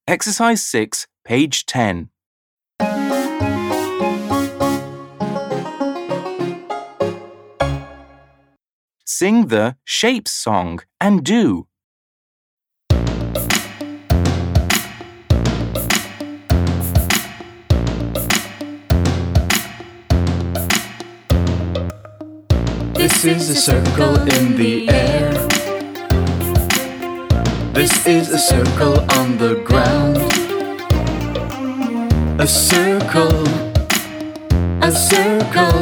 Exercise 6, page 10. Sing the shapes song and do. This is a circle in the air. This is a circle on the ground. A circle, a circle.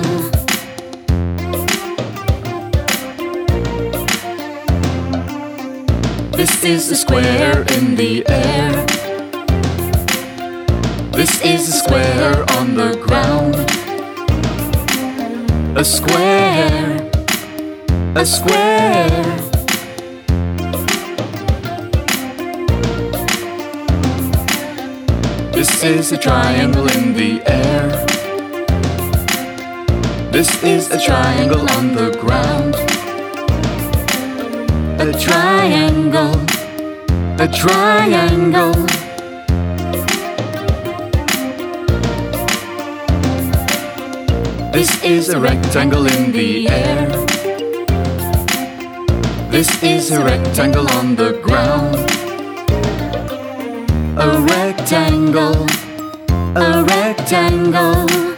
This is a square in the air. This is a square on the ground. A square, a square. This is a triangle in the air. This is a triangle on the ground. A triangle, a triangle. This is a rectangle in the air. This is a rectangle on the ground. A rectangle, a rectangle.